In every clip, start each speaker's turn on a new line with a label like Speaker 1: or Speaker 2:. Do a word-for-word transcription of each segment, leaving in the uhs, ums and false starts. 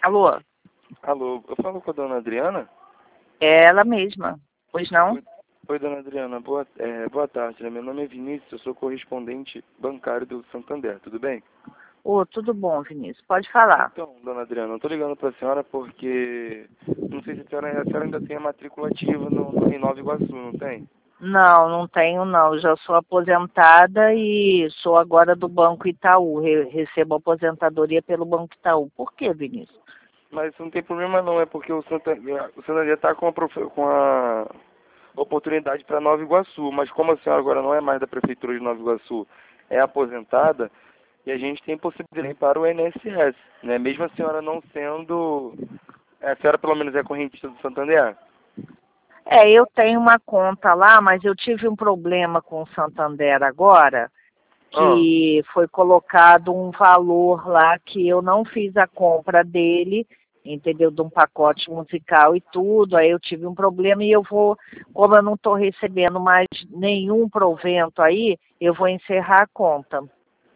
Speaker 1: Alô?
Speaker 2: Alô, eu falo com a dona Adriana?
Speaker 1: É ela mesma. Pois não?
Speaker 2: Oi, oi, dona Adriana, boa, é, boa tarde, né? Meu nome é Vinícius, eu sou correspondente bancário do Santander, tudo bem?
Speaker 1: Ô, tudo bom, Vinícius. Pode falar.
Speaker 2: Então, dona Adriana, eu tô ligando pra senhora porque não sei se a senhora, a senhora ainda tem a matrícula ativa no, no, em Nova Iguaçu, não tem?
Speaker 1: Não, não tenho não. Já sou aposentada e sou agora do Banco Itaú. Re recebo aposentadoria pelo Banco Itaú. Por quê, Vinícius?
Speaker 2: Mas não tem problema não, é porque o Santander, o Santander tá com a, profe- com a oportunidade para Nova Iguaçu, mas como a senhora agora não é mais da Prefeitura de Nova Iguaçu, é aposentada, e a gente tem possibilidade para o I N S S, né? Mesmo a senhora não sendo, a senhora pelo menos é correntista do Santander?
Speaker 1: É, eu tenho uma conta lá, mas eu tive um problema com o Santander agora,
Speaker 2: Ah,
Speaker 1: que foi colocado um valor lá que eu não fiz a compra dele, entendeu? De um pacote musical e tudo. Aí eu tive um problema e eu vou, como eu não estou recebendo mais nenhum provento aí, eu vou encerrar a conta.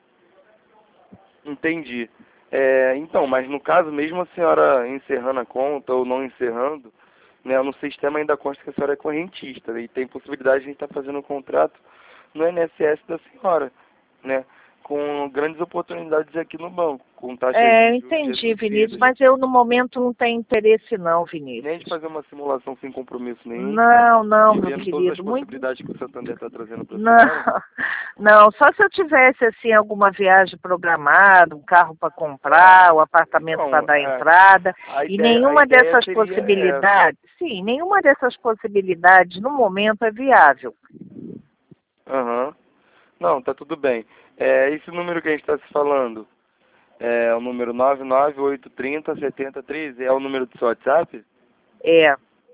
Speaker 2: entendi. É, então, mas no caso, mesmo a senhora encerrando a conta ou não encerrando, né, no sistema ainda consta que a senhora é correntista, né, e tem possibilidade de a gente estar fazendo um contrato no I N S S da senhora, né, com grandes oportunidades aqui no banco, com taxas
Speaker 1: É,
Speaker 2: de
Speaker 1: eu
Speaker 2: juros
Speaker 1: entendi, Vinícius,
Speaker 2: reduzidas,
Speaker 1: mas eu no momento não tenho interesse não,
Speaker 2: nem de
Speaker 1: Vinícius.
Speaker 2: fazer uma simulação sem compromisso nenhum,
Speaker 1: Não, não,
Speaker 2: e
Speaker 1: meu
Speaker 2: vendo todas as
Speaker 1: querido, muito.
Speaker 2: possibilidades que o Santander está trazendo para a
Speaker 1: Não,
Speaker 2: senhora.
Speaker 1: não, só se eu tivesse assim alguma viagem programada, um carro para comprar, um
Speaker 2: É,
Speaker 1: apartamento para
Speaker 2: então,
Speaker 1: dar
Speaker 2: é,
Speaker 1: entrada,
Speaker 2: a
Speaker 1: e
Speaker 2: ideia, a
Speaker 1: nenhuma
Speaker 2: ideia
Speaker 1: dessas
Speaker 2: seria essa.
Speaker 1: possibilidades, sim, nenhuma dessas possibilidades no momento é viável.
Speaker 2: Aham. Não, tá tudo bem. É, esse número que a gente está se falando, é o número nove nove oito três zero sete zero três, é o número do seu WhatsApp?
Speaker 1: É,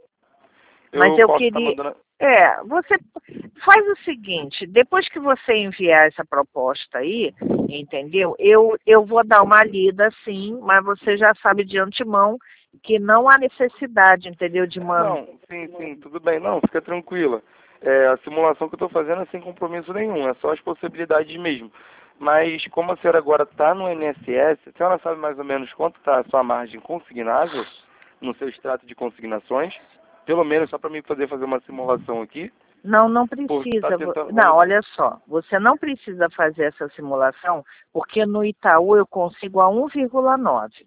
Speaker 1: mas
Speaker 2: Eu
Speaker 1: eu
Speaker 2: posso estar
Speaker 1: queria,
Speaker 2: mandando...
Speaker 1: é, você faz o seguinte, depois que você enviar essa proposta aí, entendeu? Eu, eu vou dar uma lida, sim, mas você já sabe de antemão que não há necessidade, entendeu, de mandar.
Speaker 2: Não, sim, sim, tudo bem. Não, fica tranquila. É, a simulação que eu estou fazendo é sem compromisso nenhum, é só as possibilidades mesmo. Mas como a senhora agora está no I N S S, a senhora sabe mais ou menos quanto está a sua margem consignável no seu extrato de consignações? Pelo menos só para mim poder fazer uma simulação aqui,
Speaker 1: Não, não
Speaker 2: porque está
Speaker 1: precisa. vo-
Speaker 2: tentando...
Speaker 1: Não,
Speaker 2: Vamos...
Speaker 1: olha só, você não precisa fazer essa simulação, porque no Itaú eu consigo a um vírgula nove.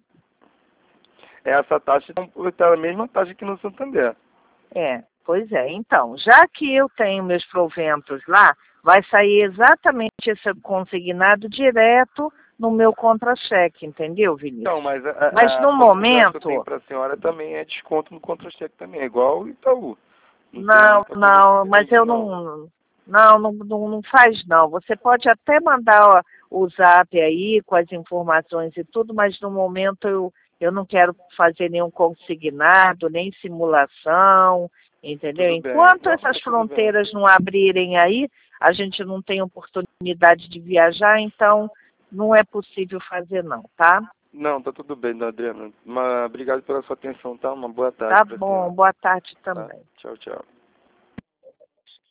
Speaker 2: Essa taxa está a mesma taxa que no Santander.
Speaker 1: É, pois é. Então, já que eu tenho meus proventos lá, vai sair exatamente esse consignado direto no meu contra-cheque, entendeu,
Speaker 2: Então,
Speaker 1: Vinícius?
Speaker 2: mas a,
Speaker 1: Mas
Speaker 2: a, a
Speaker 1: no
Speaker 2: possibilidade que eu tenho
Speaker 1: momento,
Speaker 2: para a senhora também é desconto no contra-cheque também, é igual o Itaú. Não tem
Speaker 1: não,
Speaker 2: muita coisa
Speaker 1: não, mas
Speaker 2: diferente,
Speaker 1: eu
Speaker 2: não.
Speaker 1: não, não, não, não, não faz não. Você pode até mandar ó, o zap aí com as informações e tudo, mas no momento eu, eu não quero fazer nenhum consignado, nem simulação, entendeu?
Speaker 2: Tudo bem.
Speaker 1: Enquanto
Speaker 2: Não,
Speaker 1: essas
Speaker 2: tá tudo bem.
Speaker 1: fronteiras não abrirem aí, a gente não tem oportunidade de viajar, então não é possível fazer não, tá?
Speaker 2: Não, tá tudo bem, dona Adriana. Uma, obrigado pela sua atenção, tá? Uma boa tarde
Speaker 1: Tá
Speaker 2: para a
Speaker 1: bom,
Speaker 2: senhora.
Speaker 1: boa tarde
Speaker 2: Tá?
Speaker 1: também.
Speaker 2: Tchau, tchau.